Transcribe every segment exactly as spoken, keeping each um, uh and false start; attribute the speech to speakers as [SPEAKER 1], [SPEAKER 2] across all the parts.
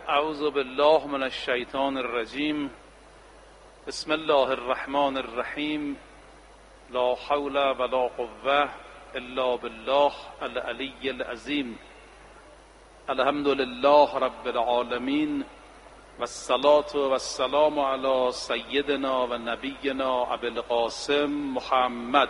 [SPEAKER 1] اعوذ بالله من الشیطان الرجیم. بسم الله الرحمن الرحیم. لا حول ولا قوة الا بالله العلی العظیم. الحمد لله رب العالمین و الصلاة و السلام علی سیدنا و نبینا ابی القاسم محمد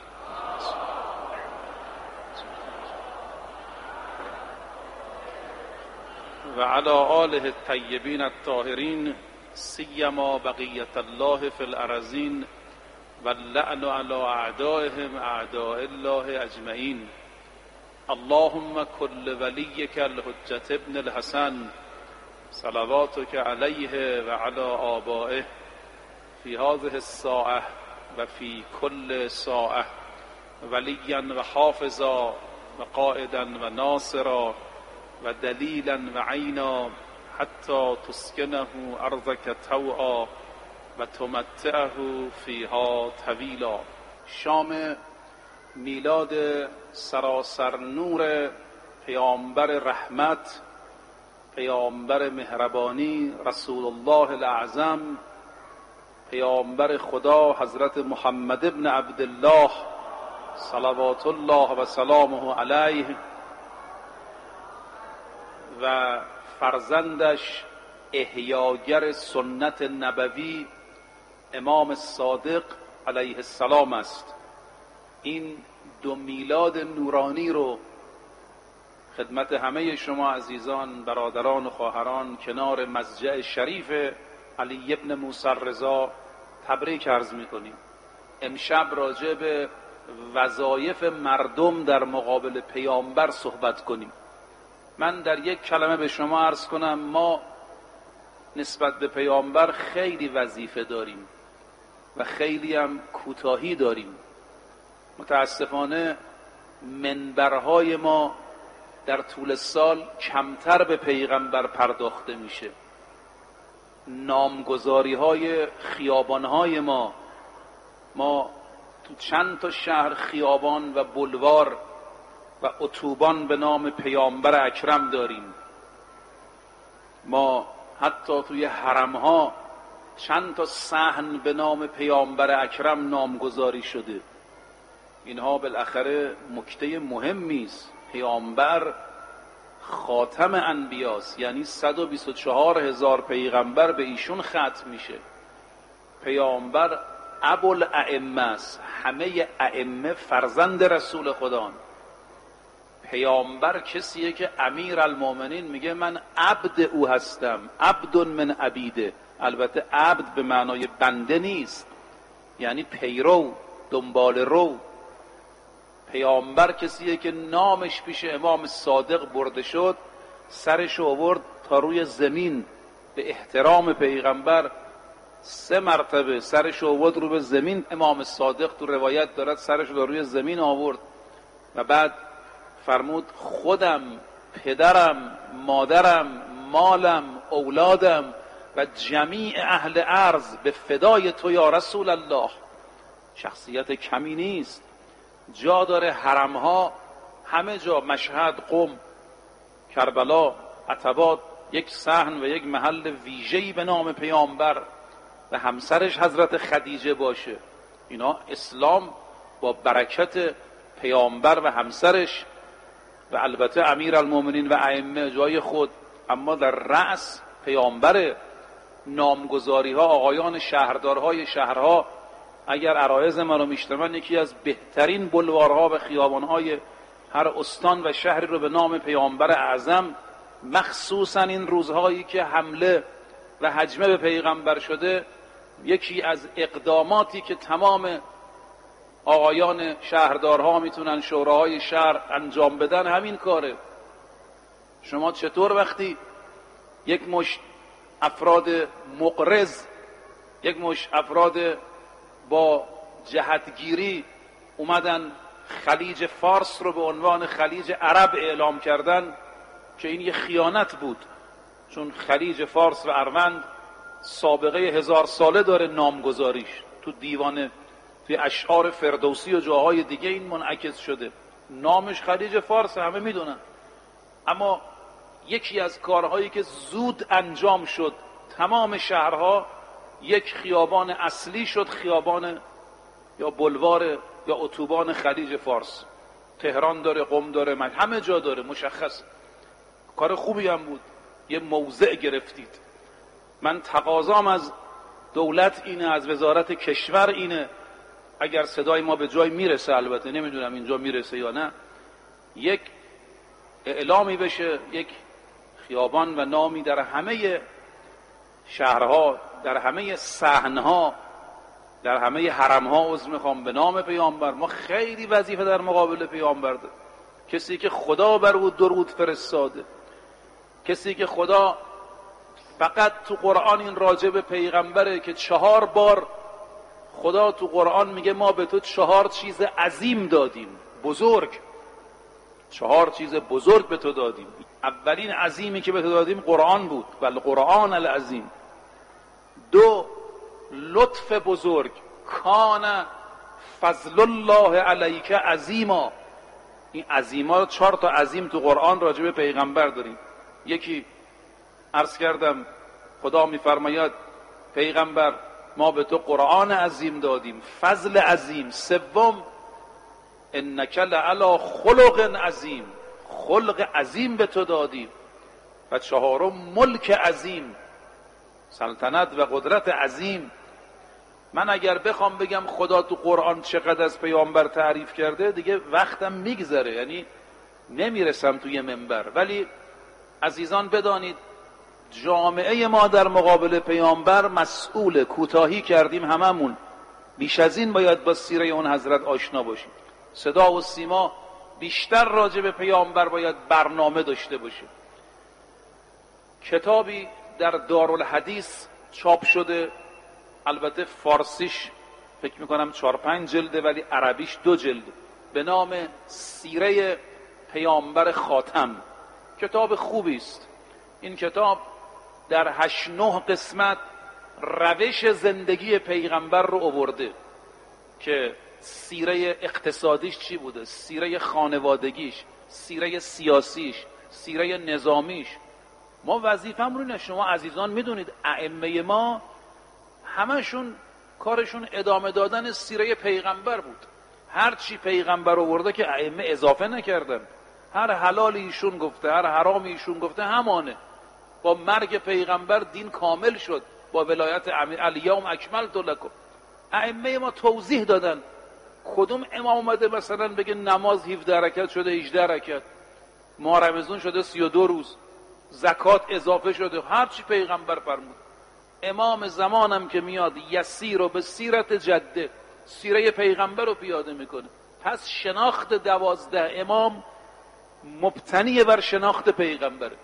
[SPEAKER 1] و علی آله الطیبین الطاهرین سیما بقیت الله فی الارضین و اللعن علی اعدائهم اعداء الله اجمعین. اللهم کل ولیک الحجة ابن الحسن صلواتک علیه و علی آبائه فی هذه الساعة و فی کل ساعة ولیا و حافظا و قائدا و ناصرا و دلیلا و عینا حتی تسکنه ارضک طوعا و تمتعه فیها طویلا. شام میلاد سراسر نور پیامبر رحمت، پیامبر مهربانی، رسول الله الاعظم، پیامبر خدا حضرت محمد ابن عبدالله صلوات الله و سلامه علیه و فرزندش احیاگر سنت نبوی امام صادق علیه السلام است. این دو میلاد نورانی رو خدمت همه شما عزیزان، برادران و خواهران کنار مسجد شریف علی ابن موسی رضا تبریک عرض می‌کنیم. امشب راجع به وظایف مردم در مقابل پیامبر صحبت کنیم. من در یک کلمه به شما عرض کنم، ما نسبت به پیامبر خیلی وظیفه داریم و خیلی هم کوتاهی داریم. متاسفانه منبرهای ما در طول سال کمتر به پیغمبر پرداخته میشه. نامگذاری های خیابان های ما ما تو چند تا شهر خیابان و بلوار و اتوبان به نام پیامبر اکرم داریم. ما حتی توی حرم ها چند تا صحن به نام پیامبر اکرم نامگذاری شده. اینها بالاخره نکته مهمی است. پیامبر خاتم انبیاست، یعنی صد و بیست و چهار هزار پیغمبر به ایشون ختم میشه. پیامبر ابوالائمه است، همه ائمه فرزند رسول خدان. پیامبر کسیه که امیر المومنین میگه من عبد او هستم، عبد من عبیده. البته عبد به معنای بنده نیست، یعنی پیرو، دنبال رو. پیامبر کسیه که نامش پیش امام صادق برده شد، سرش آورد تا روی زمین به احترام پیغمبر. سه مرتبه سرش آورد رو به زمین. امام صادق تو روایت دارد سرش رو روی زمین آورد و بعد فرمود خودم، پدرم، مادرم، مالم، اولادم و جمیع اهل ارض به فدای تو یا رسول الله. شخصیت کمی نیست، جا داره حرمها، همه جا، مشهد، قم، کربلا، عتبات، یک صحن و یک محل ویژه‌ای به نام پیامبر و همسرش حضرت خدیجه باشه. اینا اسلام با برکت پیامبر و همسرش و البته امیر المومنین و ائمه جای خود، اما در رأس پیامبر. نامگذاری ها، آقایان شهردارهای شهرها اگر عرایض ما رو میشنون، یکی از بهترین بلوارها و خیابانهای هر استان و شهری رو به نام پیامبر اعظم، مخصوصا این روزهایی که حمله و هجمه به پیغمبر شده، یکی از اقداماتی که تمام آقایان شهردارها میتونن شوراهای شهر انجام بدن همین کاره. شما چطور وقتی یک مشت افراد مقرض، یک مشت افراد با جهتگیری اومدن خلیج فارس رو به عنوان خلیج عرب اعلام کردن، که این یه خیانت بود، چون خلیج فارس و اروند سابقه هزار ساله داره نامگذاریش. تو دیوان، توی اشعار فردوسی و جاهای دیگه این منعکس شده. نامش خلیج فارس، همه میدونن. اما یکی از کارهایی که زود انجام شد، تمام شهرها یک خیابان اصلی شد، خیابان یا بلوار یا اتوبان خلیج فارس. تهران داره، قم داره، من همه جا داره، مشخص. کار خوبی هم بود، یه موضع گرفتید. من تقاضام از دولت اینه، از وزارت کشور اینه، اگر صدای ما به جای میرسه، البته نمیدونم اینجا میرسه یا نه، یک اعلامی بشه، یک خیابان و نامی در همه شهرها، در همه صحنها، در همه حرمها، عذر میخوام، به نام پیامبر. ما خیلی وظیفه در مقابل پیامبر داریم. کسی که خدا بر او درود فرستاده، کسی که خدا فقط تو قرآن این راجع به پیغمبره که چهار بار خدا تو قرآن میگه ما به تو چهار چیز عظیم دادیم، بزرگ، چهار چیز بزرگ به تو دادیم. اولین عظیمی که به تو دادیم قرآن بود، بل قرآن العظیم. دو، لطف بزرگ، کان فضل الله علیک عظیما. این عظیما، چهار تا عظیم تو قرآن راجع به پیغمبر داریم. یکی عرض کردم خدا میفرماید پیغمبر ما به تو قرآن عظیم دادیم، فضل عظیم. سوم انک لعلی خلق عظیم، خلق عظیم به تو دادیم. و چهارم ملک عظیم، سلطنت و قدرت عظیم. من اگر بخوام بگم خدا تو قرآن چقدر از پیامبر تعریف کرده دیگه وقتم میگذره، یعنی نمیرسم توی منبر. ولی عزیزان بدانید جامعه ما در مقابل پیامبر مسئول، کوتاهی کردیم هممون. بیش از این باید با سیره اون حضرت آشنا باشیم. صدا و سیما بیشتر راجع به پیامبر باید برنامه داشته باشه. کتابی در دارالحدیث چاپ شده، البته فارسیش فکر میکنم چهار پنج جلده ولی عربیش دو جلد، به نام سیره پیامبر خاتم. کتاب خوبی است. این کتاب در هشت نه قسمت روش زندگی پیغمبر رو آورده که سیره اقتصادیش چی بوده، سیره خانوادگیش، سیره سیاسیش، سیره نظامیش. ما وظیفه‌مون اینه، شما عزیزان میدونید ائمه ما همشون کارشون ادامه دادن سیره پیغمبر بود. هر چی پیغمبر آورده که ائمه اضافه نکردن. هر حلالی ایشون گفته، هر حرامی ایشون گفته همانه. با مرگ پیغمبر دین کامل شد، با ولایت امیر الیوم اکملت لکم. ائمه ما توضیح دادن. کدوم امام اومده مثلا بگه نماز هفده رکعت شده هجده رکعت، ماه رمضان شده سی و دو روز، زکات اضافه شده، هر چی پیغمبر فرمود. امام زمانم که میاد یسیر رو به سیرت جده، سیره پیغمبر رو پیاده میکنه. پس شناخت دوازده امام مبتنی بر شناخت پیغمبره.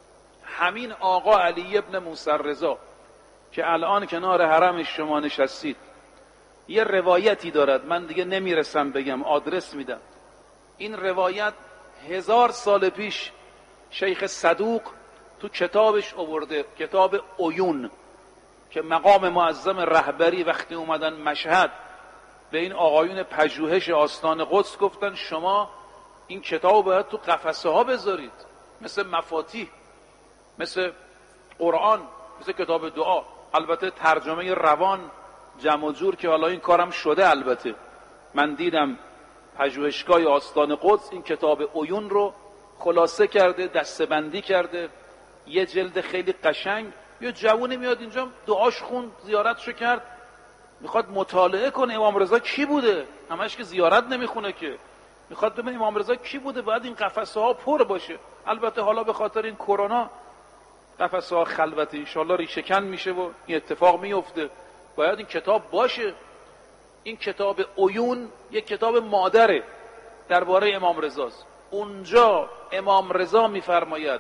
[SPEAKER 1] همین آقا علی ابن موسی رضا که الان کنار حرمش شما نشستید، یه روایتی دارد، من دیگه نمیرسم بگم، آدرس میدم. این روایت هزار سال پیش شیخ صدوق تو کتابش آورده، کتاب عیون، که مقام معظم رهبری وقتی اومدن مشهد به این آقایون پژوهش آستان قدس گفتن شما این کتاب باید تو قفسه ها بذارید، مثل مفاتیح، مثل قرآن، مثل کتاب دعا. البته ترجمه روان جمع و جور که حالا این کارم شده، البته من دیدم پژوهشگاه آستان قدس این کتاب عیون رو خلاصه کرده، دسته‌بندی کرده، یه جلد خیلی قشنگ. یه جوونی میاد اینجا دعاش خوند، زیارتشو کرد، میخواد مطالعه کنه امام رضا کی بوده، همش که زیارت نمیخونه که، میخواد ببینه امام رضا کی بوده، باید این قفسه ها پر باشه. البته حالا به خاطر این کرونا قفسه ها خلوته، ان شاءالله ریشه کن میشه و این اتفاق میفته، باید این کتاب باشه. این کتاب عیون یک کتاب مادره درباره امام رضاست. اونجا امام رضا میفرماید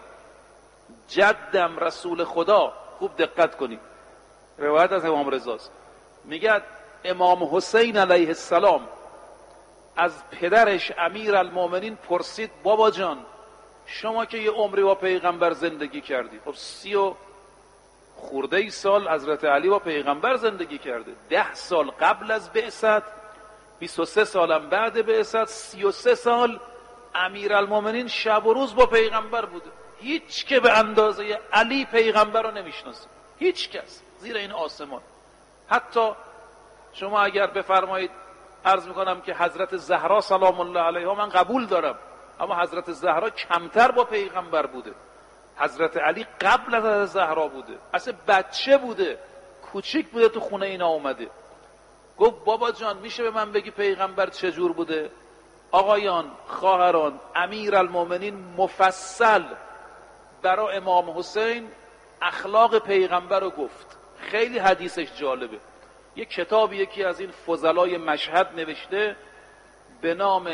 [SPEAKER 1] جدم رسول خدا، خوب دقت کنید، روایت از امام رضاست، میگه امام حسین علیه السلام از پدرش امیر المومنین پرسید بابا جان شما که یه عمری با پیغمبر زندگی کردی، خب سی و خورده ای سال حضرت علی با پیغمبر زندگی کرده، ده سال قبل از بعثت، بیست و سه سالم بعد بعثت، سی و سه سال امیر المومنین شب و روز با پیغمبر بوده. هیچ که به اندازه علی پیغمبر رو نمیشناسه، هیچ کس زیر این آسمان. حتی شما اگر بفرمایید، عرض میکنم که حضرت زهرا سلام الله علیها من قبول دارم، اما حضرت زهرا کمتر با پیغمبر بوده. حضرت علی قبل از حضرت زهرا بوده، اصلا بچه بوده، کوچیک بوده، تو خونه اینا اومده. گفت بابا جان میشه به من بگی پیغمبر چجور بوده؟ آقایان، خواهران، امیرالمومنین مفصل برای امام حسین اخلاق پیغمبر رو گفت. خیلی حدیثش جالبه. یک کتاب یکی از این فضلای مشهد نوشته به نام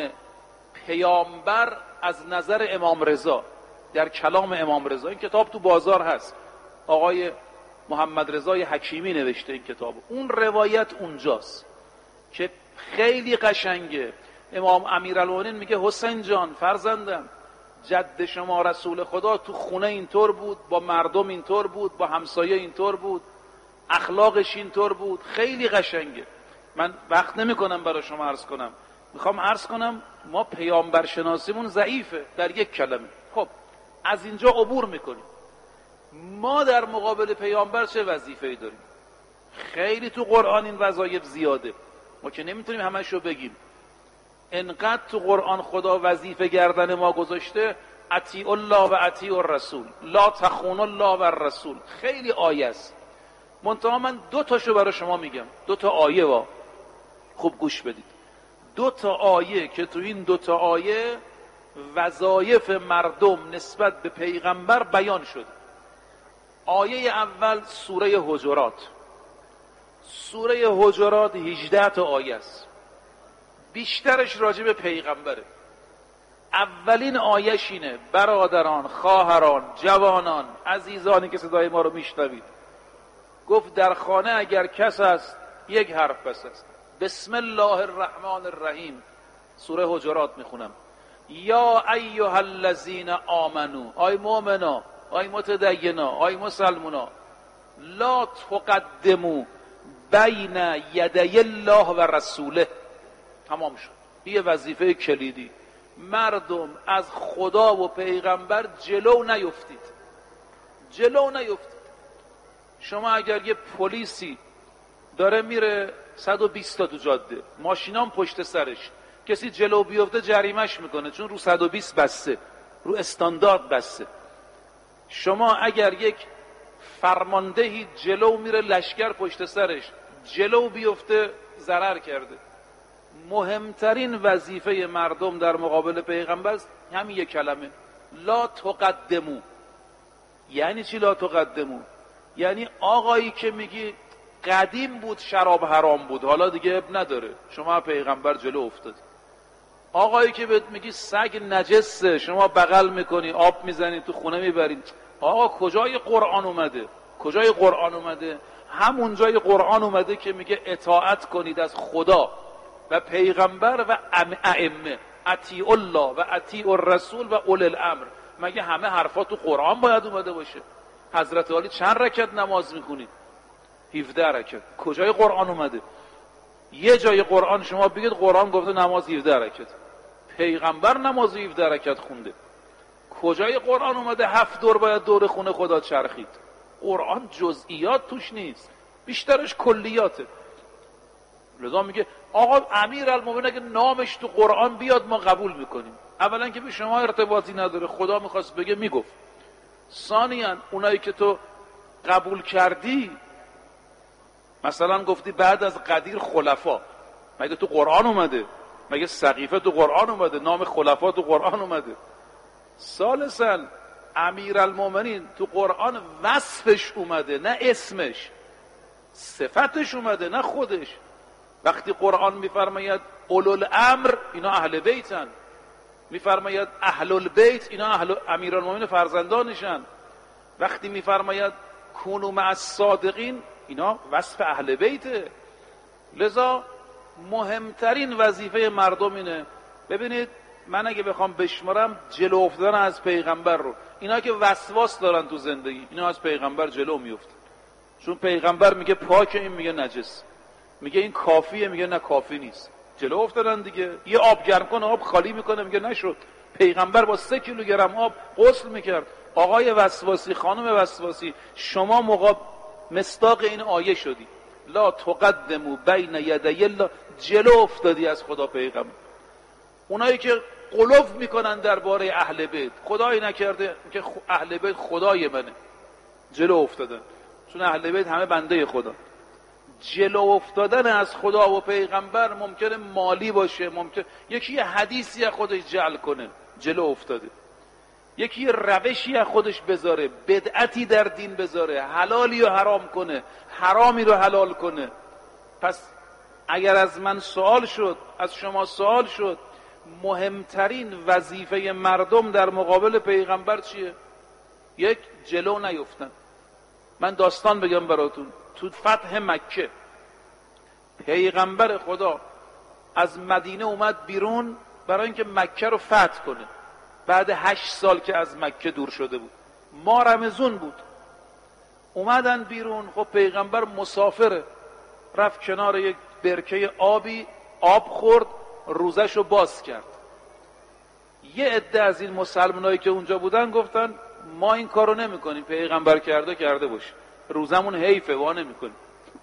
[SPEAKER 1] پیامبر از نظر امام رضا، در کلام امام رضا. این کتاب تو بازار هست، آقای محمد رضای حکیمی نوشته این کتاب. اون روایت اونجاست که خیلی قشنگه. امام امیرالمومنین میگه حسین جان فرزندم، جد شما رسول خدا تو خونه اینطور بود، با مردم اینطور بود، با همسایه اینطور بود، اخلاقش اینطور بود. خیلی قشنگه. من وقت نمی کنم برای شما عرض کنم، میخوام عرض کنم ما پیامبر شناسیمون ضعیفه در یک کلمه. خب از اینجا عبور میکنیم. ما در مقابل پیامبر چه وظیفه‌ای داریم؟ خیلی تو قرآن این وظایف زیاده، ما که نمیتونیم همش رو بگیم. انقدر تو قرآن خدا وظیفه گردن ما گذاشته، اطیع الله و اطیع الرسول، لا تخون الله و الرسول. خیلی آیه است. منتها من دو تاشو برای شما میگم، دو تا آیه وا خوب گوش بدید. دو تا آیه که تو این دو تا آیه وظایف مردم نسبت به پیغمبر بیان شد. آیه اول سوره حجرات. سوره حجرات هجده تا آیه است، بیشترش راجع به پیغمبره. اولین آیهش اینه: برادران، خواهران، جوانان، عزیزانی که صدای ما رو میشنوید، گفت در خانه اگر کس است یک حرف بس است، بسم الله الرحمن الرحیم. سوره حجرات میخونم. یا ایها الذین آمنو، آی مؤمنا، آی متدینا، آی مسلمونا، لا تقدمو بین یدی الله و رسوله. تمام شد. یه وظیفه کلیدی. مردم از خدا و پیغمبر جلو نیفتید، جلو نیفتید. شما اگر یه پلیسی داره میره صد و بیست تا تو جاده، ماشینام پشت سرش، کسی جلو بیفته جریمش میکنه، چون رو صد و بیست بسته، رو استاندارد بسته. شما اگر یک فرماندهی جلو میره، لشکر پشت سرش، جلو بیفته ضرر کرده. مهمترین وظیفه مردم در مقابل پیغمبر همین یک کلمه: لا تقدمو. یعنی چی لا تقدمو؟ یعنی آقایی که میگی قدیم بود شراب حرام بود، حالا دیگه اب نداره، شما پیغمبر جلو افتاد. آقایی که بهت میگی سگ نجسه، شما بغل میکنی، آب میزنی، تو خونه میبرین. آقا کجای قرآن اومده؟ کجای قرآن اومده؟ همون جای قرآن اومده که میگه اطاعت کنید از خدا و پیغمبر و ائمه، اطیع الله و اطیع الرسول و اول الامر. مگه همه حرفا تو قرآن باید اومده باشه؟ حضرت علی چند رکعت نماز میخونید؟ هفده رکعت. کجای قرآن اومده؟ یه جای قرآن شما بگید قرآن گفته نماز هفده رکعت، پیغمبر نماز هفده رکعت خونده. کجای قرآن اومده هفت دور باید دور خونه خدا چرخید؟ قرآن جزئیات توش نیست، بیشترش کلیاته. لذا میگه آقا امیرالمومنین اگه نامش تو قرآن بیاد ما قبول میکنیم. اولا که به شما ارتباطی نداره، خدا میخواست بگه میگفت. ثانیاً اونایی که تو قبول کردی، مثلا گفتی بعد از قدیر خلفا، مگه تو قرآن اومده؟ مگه سقیفه تو قرآن اومده؟ نام خلفا تو قرآن اومده؟ ثالثاً امیرالمومنین تو قرآن وصفش اومده، نه اسمش. صفتش اومده، نه خودش. وقتی قرآن میفرماید اولوالامر، اینا اهل بیتن. میفرماید اهل البیت، اینا اهل امیرالمومنین فرزندانشن. وقتی میفرماید کونوا مع الصادقین، اینا وصف اهل بیته. لذا مهمترین وظیفه مردم اینه. ببینید من اگه بخوام بشمارم جلو افتادن از پیغمبر رو، اینا که وسواس دارن تو زندگی، اینا از پیغمبر جلو میافتن. چون پیغمبر میگه پاکه، این میگه نجس. میگه این کافیه، میگه نه کافی نیست. جلو افتادن دیگه. یه آب گرم کن، آب خالی میکنه، میگه نشد. پیغمبر با سه کیلوگرم آب غسل میکرد. آقای وسواسی، خانم وسواسی، شما مقاب مصداق این آیه شدی، لا تقدموا بین یدی الله، جلو افتادی از خدا پیغمبر. اونایی که قلوف میکنن درباره اهل بیت، خدایی نکرده که اهل بیت خدای منه، جلو افتادن، چون اهل بیت همه بنده خدا. جلو افتادن از خدا و پیغمبر ممکنه مالی باشه، ممکن یکی یه حدیثی از خودش جعل کنه، جلو افتاده. یکی یه روشی از خودش بذاره، بدعتی در دین بذاره، حلالی رو حرام کنه، حرامی رو حلال کنه. پس اگر از من سوال شد، از شما سوال شد، مهمترین وظیفه مردم در مقابل پیغمبر چیه؟ یک، جلو نیفتن. من داستان بگم براتون. تو فتح مکه پیغمبر خدا از مدینه اومد بیرون برای اینکه مکه رو فتح کنه. بعد هشت سال که از مکه دور شده بود، ماه رمضان بود، اومدن بیرون. خب پیغمبر مسافره، رفت کنار یک برکه آبی، آب خورد، روزش رو باز کرد. یه عده از این مسلمانایی که اونجا بودن گفتن ما این کارو نمی کنیم، پیغمبر کرده کرده باشه، روزمون حیفه، وا نمی کنیم.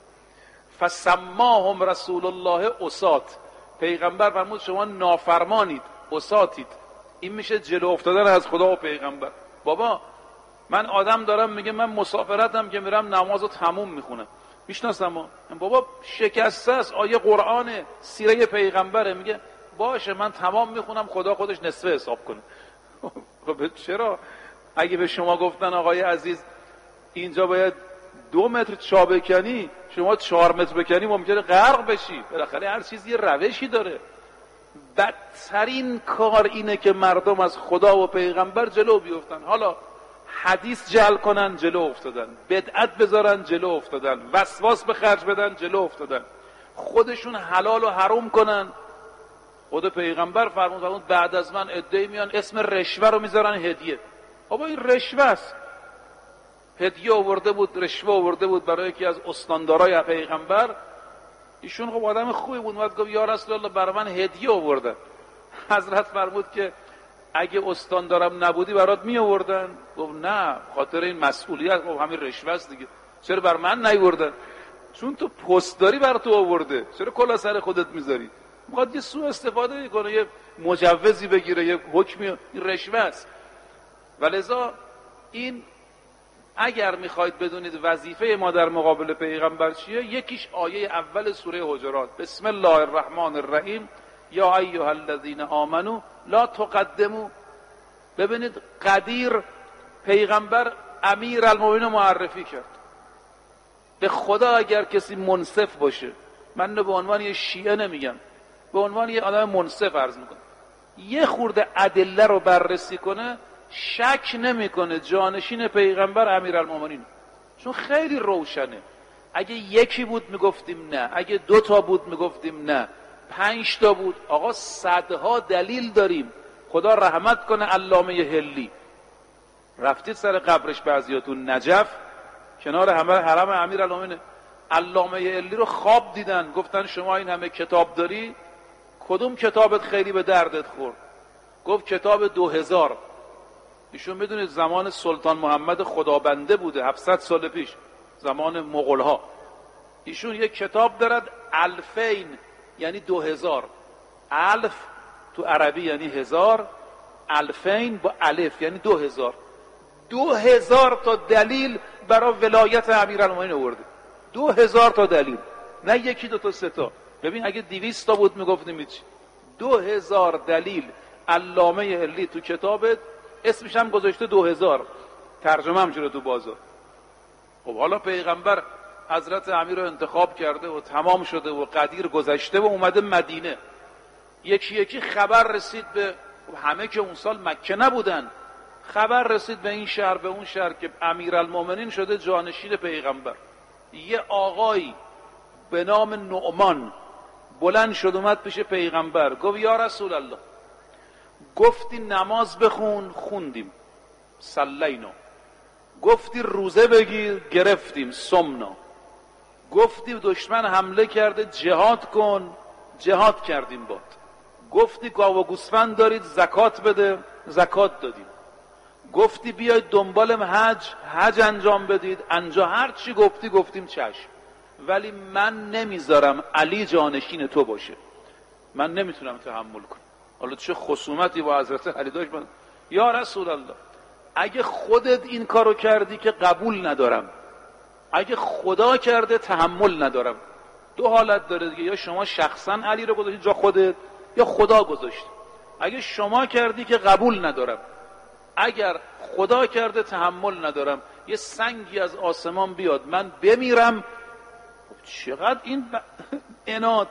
[SPEAKER 1] فسماهم رسول الله اسات، پیغمبر فرمود شما نافرمانید، اساتید. این میشه جلو افتادن از خدا و پیغمبر. بابا من آدم دارم میگه من مسافرتم که میرم نمازو تموم میخونم، میشناسم. بابا شکسته است، آیه قرآنه، سیره پیغمبره، میگه باشه من تمام میخونم، خدا خودش نصفه حساب کنه. خب چرا؟ اگه به شما گفتن آقای عزیز اینجا باید دو متر چا بکنی، شما چهار متر بکنی ممکنه غرق بشی. بالاخره هر چیزی یه روشی داره. بدترین کار اینه که مردم از خدا و پیغمبر جلو بیفتن. حالا حدیث جعل کنن، جلو افتادن، بدعت بذارن، جلو افتادن، وسواس به خرج بدن، جلو افتادن، خودشون حلال و حرام کنن. خود پیغمبر فرمود بعد از من عده‌ای میان اسم رشوه رو میذارن هدیه. بابا این رشوه است. هدیه آورده بود، رشوه آورده بود برای یکی از استاندارای پیغمبر. ایشون خب آدم خوبی بود، اومد گفت یا رسول الله برای من هدیه آوردن. حضرت فرمود که اگه استاندارم نبودی برات می آوردن. گفت نه، خاطر این مسئولیت. خب همین رشوه است دیگه، چرا بر من نیاوردن؟ چون تو پستداری بر تو آورده، چرا کلا سر خودت میذاری؟ میخواد یه سوء استفاده کنه، یه مجوزی بگیره، یه حکمی. این رشوه است. ولذا این اگر میخواید بدونید وظیفه ما در مقابل پیغمبر چیه، یکیش آیه اول سوره حجرات، بسم الله الرحمن الرحیم، یا ایها الذین آمنو لا تقدموا. ببینید قدیر پیغمبر امیر المؤمنین معرفی کرد. به خدا اگر کسی منصف باشه، من به عنوان یه شیعه نمیگم، به عنوان یه آدم منصف عرض میکنم، یه خورده ادله رو بررسی کنه، شک نمیکنه جانشین پیغمبر امیرالمومنین، چون خیلی روشنه. اگه یکی بود میگفتیم نه، اگه دو تا بود میگفتیم نه، پنج تا بود. آقا صدها دلیل داریم. خدا رحمت کنه علامه هلی، رفتید سر قبرش بعضیاتون نجف، کنار همه حرم امیرالمومنین. علامه هلی رو خواب دیدن، گفتن شما این همه کتاب داری، کدوم کتابت خیلی به دردت خورد؟ گفت کتاب دو هزار. ایشون میدونید زمان سلطان محمد خدابنده بوده، هفتصد سال پیش، زمان مغول ها. ایشون یک کتاب دارد الفین، یعنی دو هزار. الف تو عربی یعنی هزار، الفین با الف یعنی دو هزار. دو هزار تا دلیل برای ولایت امیرالمومنین آورده. دو هزار تا دلیل، نه یکی دو تا سه تا. ببین اگه دویست تا بود میگفتیم هیچ. دو هزار دلیل علامه هلی تو کتابت، اسمش هم گذاشته دو هزار، ترجمه هم شده تو بازار. خب حالا پیغمبر حضرت امیر رو انتخاب کرده و تمام شده و قدیر گذشته و اومده مدینه. یکی یکی خبر رسید به همه که اون سال مکه نبودن، خبر رسید به این شهر به اون شهر که امیرالمومنین شده جانشین پیغمبر. یه آقایی به نام نعمان بلند شد اومد پیش پیغمبر، گفت یا رسول الله، گفتی نماز بخون، خوندیم، صلینا. گفتی روزه بگیر، گرفتیم، صمنا. گفتی دشمن حمله کرده، جهاد کن، جهاد کردیم باد. گفتی گاو و گوسفند دارید، زکات بده، زکات دادیم. گفتی بیاید دنبال حج، حج انجام بدید، انجام هر چی گفتی گفتیم چشم، ولی من نمیذارم علی جانشین تو باشه، من نمیتونم تحمل کنم. حالا چه خصومتی با حضرت علی داشت؟ من یا رسول الله اگه خودت این کارو کردی که قبول ندارم، اگه خدا کرده تحمل ندارم. دو حالت داره دیگه، یا شما شخصا علی رو گذاشتی جا خودت یا خدا گذاشت. اگه شما کردی که قبول ندارم، اگر خدا کرده تحمل ندارم. یه سنگی از آسمان بیاد من بمیرم. چقدر این ب... اناد.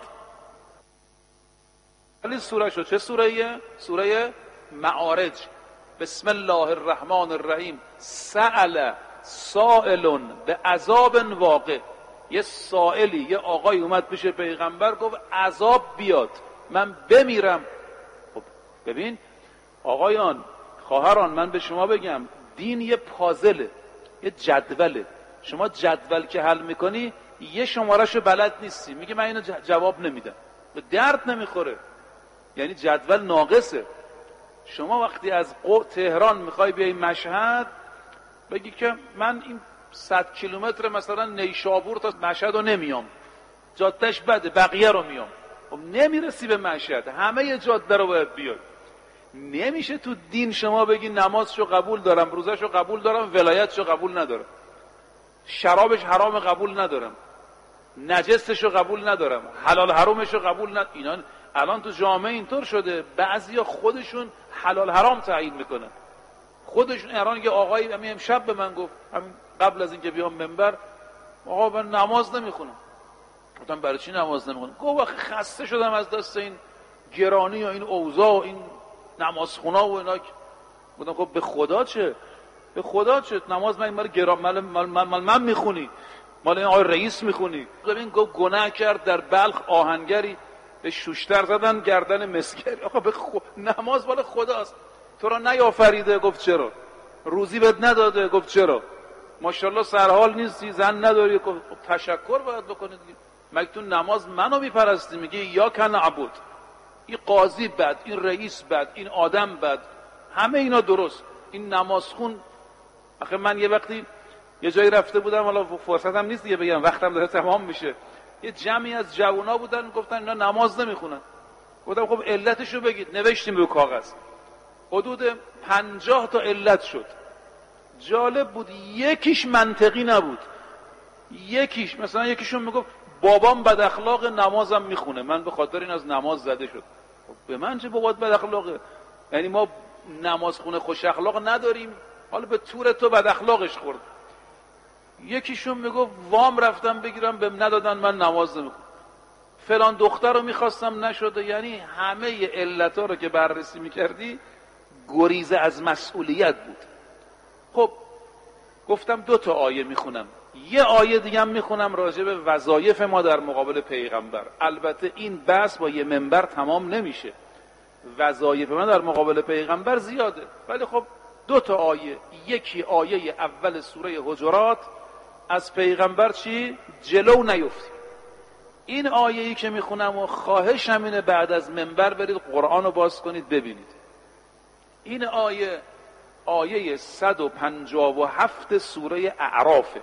[SPEAKER 1] ولی سوره شد چه سوره‌ایه؟ سوره معارج. بسم الله الرحمن الرحیم. سأل سائل به عذاب واقع. یه سائلی، یه آقای اومد پیش پیغمبر گفت عذاب بیاد من بمیرم. خب ببین آقایان، خواهران، من به شما بگم دین یه پازله، یه جدوله. شما جدول که حل میکنی یه شمارهشو بلد نیستی، میگه من اینو جواب نمیدم، به درد نمیخوره، یعنی جدول ناقصه. شما وقتی از تهران میخوای بیای مشهد بگی که من این صد کیلومتر مثلا نیشابور تا مشهد رو نمیام، جادهش بده، بقیه رو میام. خب نمیرسی به مشهد، همه جاده رو باید بیای. نمیشه تو دین شما بگی نمازشو قبول دارم، روزشو قبول دارم، ولایتشو قبول ندارم، شرابش حرام قبول ندارم، نجسشو قبول ندارم، حلال حرامشو قبول ندارم. اینا الان تو جامعه اینطور شده، بعضیا خودشون حلال حرام تعیین میکنن. خودشون الان یه آقایی همین امشب به من گفت، همین قبل از اینکه بیام منبر، آقا من نماز نمیخونم. گفتم برای چی نماز نمیخونم؟ گفت خسته شدم از دست این گرانی و این اوضاع و این نمازخونا و اینا. گفتم خب به خدا چه؟ به خدا چه؟ نماز من مال گران مال مال من, من, من میخونی؟ مال این آقای رئیس میخونی؟ ببین گفت گناه کرد در بلخ آهنگری به شوشتر زدن گردن مسگری. آقا به خود نماز مال خداست، تو را نیافریده. گفت چرا؟ روزی بهت نداده. گفت چرا؟ ماشاءالله سرحال نیستی، زن نداری. گفت تشکر باید بکنید. مگه تو نماز منو میپرستی؟ میگه یا کن عبود، این قاضی بد، این رئیس بد، این آدم بد، همه اینا درست، این نمازخون. آخه من یه وقتی یه جایی رفته بودم، حالا فرصتم نیست دیگه بگم، وقتم داره تمام میشه. یه جمعی از جوونا بودن گفتن اینا نماز نمیخونن. گفتم خب علتشو بگید. نوشتیم رو کاغذ، حدود پنجاه تا علت شد. جالب بود یکیش منطقی نبود. یکیش مثلا یکیشون میگفت بابام بد اخلاق، نمازم میخونه، من به خاطر این از نماز زده شد. به من چه بابات بد اخلاقه؟ یعنی ما نماز خونه خوش اخلاق نداریم، حالا به طور تو بد اخلاقش خورد. یکیشون میگفت وام رفتم بگیرم بهم ندادن، من نماز نمیخونم. فلان دختر رو میخواستم نشده. یعنی همه علتا رو که بررسی میکردی گریزه از مسئولیت بود. خب گفتم دو تا آیه میخونم، یه آیه دیگه هم میخونم راجع به وظایف ما در مقابل پیغمبر. البته این بحث با یه منبر تمام نمیشه، وظایف ما در مقابل پیغمبر زیاده، ولی خب دو تا آیه. یکی آیه اول سوره حجرات، از پیغمبر چی؟ جلو نیفتی. این آیه‌ای که میخونم و خواهش همینه بعد از منبر برید قرآن رو باز کنید ببینید. این آیه آیه صد و پنجاه و هفت سوره اعرافه.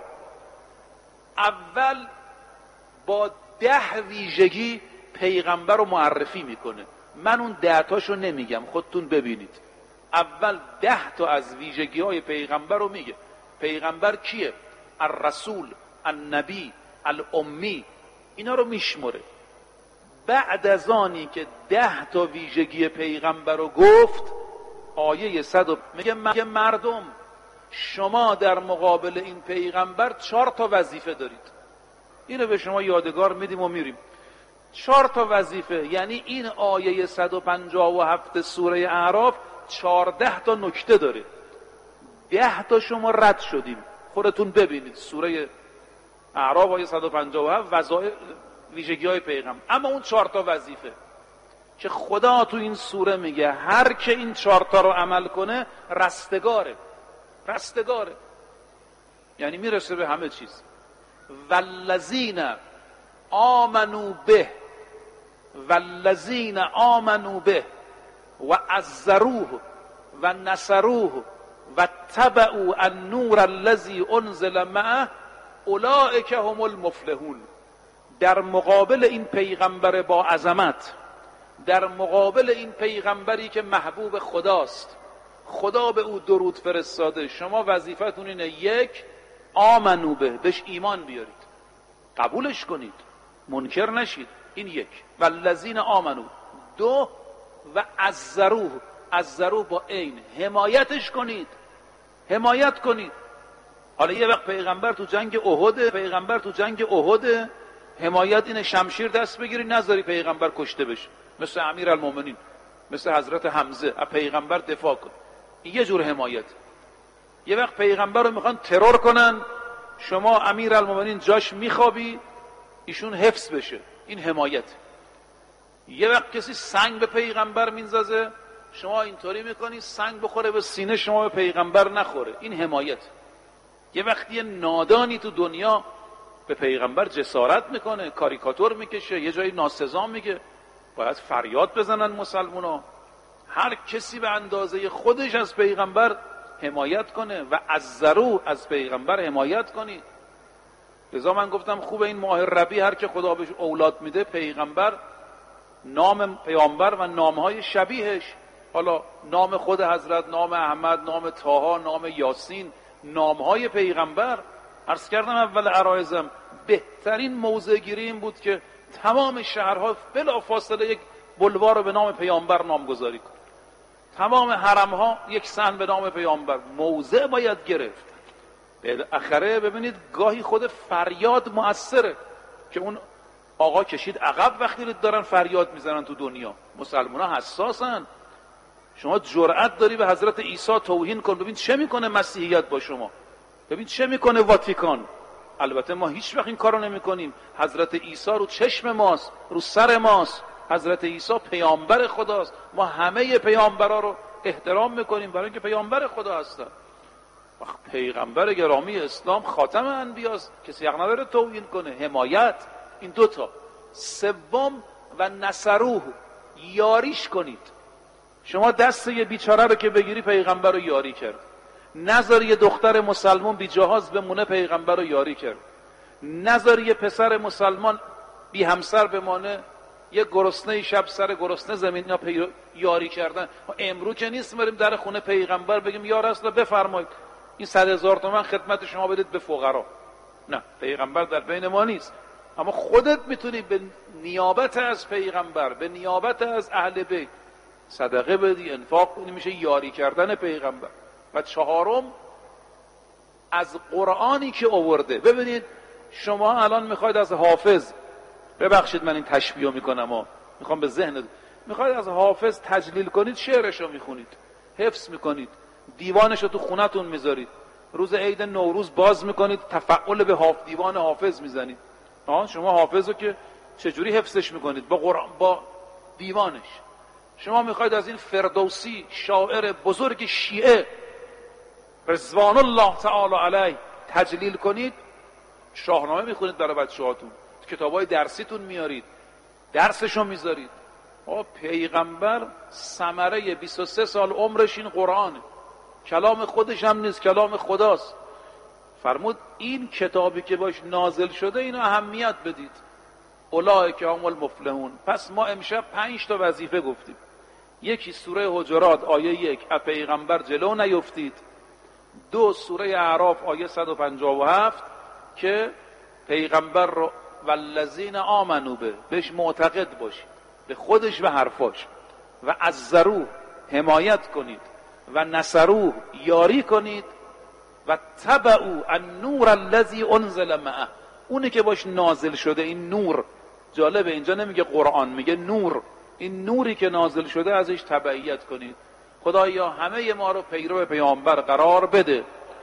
[SPEAKER 1] اول با ده ویژگی پیغمبر رو معرفی میکنه. من اون ده تاشو نمیگم، خودتون ببینید. اول ده تا از ویژگی های پیغمبر رو میگه. پیغمبر کیه؟ الرسول، النبی، الامی، اینا رو میشمره. بعد از آنی که ده تا ویژگی پیغمبر رو گفت، آیه صد میگه مردم شما در مقابل این پیغمبر چهار تا وظیفه دارید. اینو به شما یادگار میدیم و میریم. چهار تا وظیفه، یعنی این آیه صد و پنجاه و هفت سوره اعراف چهارده تا نکته داره. ده تا شما رد شدیم، خودتون ببینید سوره اعراف آیه صد و پنجاه و هفت وظایف ویژگی های پیغمبر. اما اون چهار تا وظیفه که خدا تو این سوره میگه هر که این چهار تا رو عمل کنه رستگاره، رستگاره، یعنی میرسه به همه چیز. والذین آمنوا به، والذین آمنوا به و عزروه و نصروه و تبعوا النور الذی انزل معه اولئک هم المفلحون. در مقابل این پیغمبر با عظمت، در مقابل این پیغمبری که محبوب خداست، خدا به او درود فرستاده، شما وظیفتون اینه یک، آمنو به، بهش ایمان بیارید، قبولش کنید، منکر نشید. این یک. والذین آمنو. دو، و عزروه. عزروه با عین، حمایتش کنید، حمایت کنید. حالا یه وقت پیغمبر تو جنگ احد، پیغمبر تو جنگ احد، حمایت اینه شمشیر دست بگیری نذاری پیغمبر کشته بشه، مثل امیرالمومنین، مثل حضرت حمزه، از پیغمبر دفاع کن. این یه جور حمایت. یه وقت پیغمبر رو میخوان ترور کنن، شما امیرالمومنین جاش میخوابی ایشون حفظ بشه، این حمایت. یه وقت کسی سنگ به پیغمبر میندازه، شما اینطوری میکنی سنگ بخوره به سینه شما، به پیغمبر نخوره، این حمایت. یه وقتی یه نادانی تو دنیا به پیغمبر جسارت میکنه، کاریکاتور میکشه، یه جایی ناسزا میگه، باید فریاد بزنن مسلمونا. هر کسی به اندازه خودش از پیغمبر حمایت کنه و از ضرور از پیغمبر حمایت کنی. لذا من گفتم خوب این ماه ربیع هر که خدا بهش اولاد میده، پیغمبر، نام پیامبر و نامهای شبیهش، حالا نام خود حضرت، نام احمد، نام طه، نام یاسین، نامهای پیغمبر. عرض کردم اول عرایزم بهترین موضع گیری این بود که تمام شهرها بلا فاصله یک بلوار رو به نام پیامبر نامگذاری کن، تمام حرمها یک صحن به نام پیامبر. موضع باید گرفت. بالاخره ببینید گاهی خود فریاد مؤثره که اون آقا کشید عقب وقتی دارن فریاد میزنن تو دنیا. مسلمان ها حساسن. شما جرأت داری به حضرت عیسی توهین کن، ببین چه میکنه مسیحیت با شما، ببین چه میکنه واتیکان. البته ما هیچ وقت این کارو نمیکنیم. حضرت عیسی رو چشم ماست، رو سر ماست. حضرت عیسی پیامبر خداست. ما همه پیامبرا رو احترام میکنیم برای اینکه پیامبر خدا هستن. پیغمبر گرامی اسلام خاتم انبیاست، کسی حق نداره توهین کنه. حمایت، این دوتا. سوم و نصروه، یاریش کنید. شما دست یه بیچاره رو که بگیری پیغمبر رو یاری کرد. نذار یه دختر مسلمان بی جهاز بمونه، پیغمبر رو یاری کرد. نذار یه پسر مسلمان بی همسر بمانه، یه گرسنه شب سر گرسنه زمین یا پی... یاری کردن. امرو که نیست بریم در خونه پیغمبر بگیم یا رسول الله بفرمایید این صد هزار تومن خدمت شما بدید به فقرا. نه، پیغمبر در بین ما نیست. اما خودت میتونی به نیابت از پیغمبر، به نیابت از اهل بیت صدقه بدی، انفاق کنی، میشه یاری کردن پیغمبر. و چهارم، از قرآنی که آورده. ببینید شما الان میخواید از حافظ، ببخشید من این تشبیه میکنم ها، میخوام به ذهن، میخواید از حافظ تجلیل کنید، شعرشو میخونید، حفظ میکنید، دیوانشو تو خونتون میذارید، روز عید نوروز باز میکنید، تفعل به حافظ، دیوان حافظ میزنید. آه شما حافظو که چجوری حفظش میکنید؟ با قرآن، با دیوانش. شما میخواید از این فردوسی شاعر بزرگ شیعه رضوان الله تعالی علیه تجلیل کنید، شاهنامه میخونید برای بچه‌هاتون، کتابای درسیتون میارید، درسشو میذارید. آه پیغمبر ثمره بیست و سه سال عمرش این قرآنه، کلام خودش هم نیست، کلام خداست. فرمود این کتابی که باش نازل شده اینو اهمیت بدید. اولئک هم المفلحون. پس ما امشب پنج تا وظیفه گفتیم. یکی سوره حجرات آیه یک، از پیغمبر جلو نیفتید. دو، سوره اعراف آیه صد و پنجاه و هفت که پیغمبر رو والذین آمنو به، بهش معتقد باشید، به خودش و حرفاش. و عزروه، حمایت کنید. و نصروه، یاری کنید. و تبعوا النور الذی انزل معه، اونی که باش نازل شده. این نور جالبه، اینجا نمیگه قرآن، میگه نور. این نوری که نازل شده ازش تبعیت کنید. خدایا همه ما رو پیرو پیامبر قرار بده.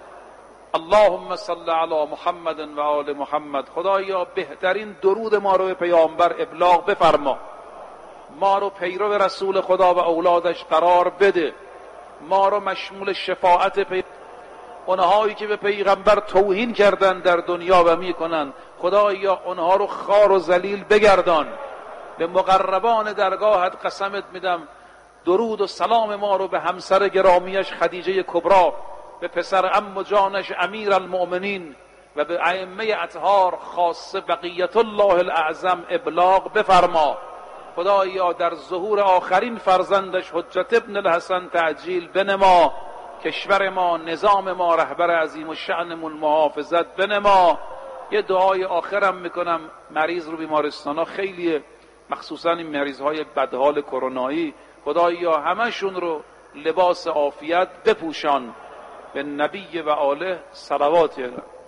[SPEAKER 1] اللهم صل علی محمد و آل محمد. خدایا بهترین درود ما رو به پیامبر ابلاغ بفرما. ما رو پیرو رسول خدا و اولادش قرار بده. ما رو مشمول شفاعت پی... اونهایی که به پیغمبر توهین کردن در دنیا و میکنن، خدایا اونها رو خوار و ذلیل بگردان. به مقربان درگاهت قسمت میدم درود و سلام ما رو به همسر گرامیش خدیجه کبرا به پسر عم و جانش امیر المؤمنین و به ائمه اطهار خاصه بقیت الله الاعظم ابلاغ بفرما. خدایا در ظهور آخرین فرزندش حجت ابن الحسن تعجیل بنما. کشور ما، نظام ما، رهبر عظیم و شأنمون محافظت بنما. یه دعای آخرم میکنم، مریض رو بیمارستان ها خیلیه، مخصوصا این مریض های بدحال کرونایی، خدایا همشون رو لباس عافیت بپوشان. به نبی و آله صلوات.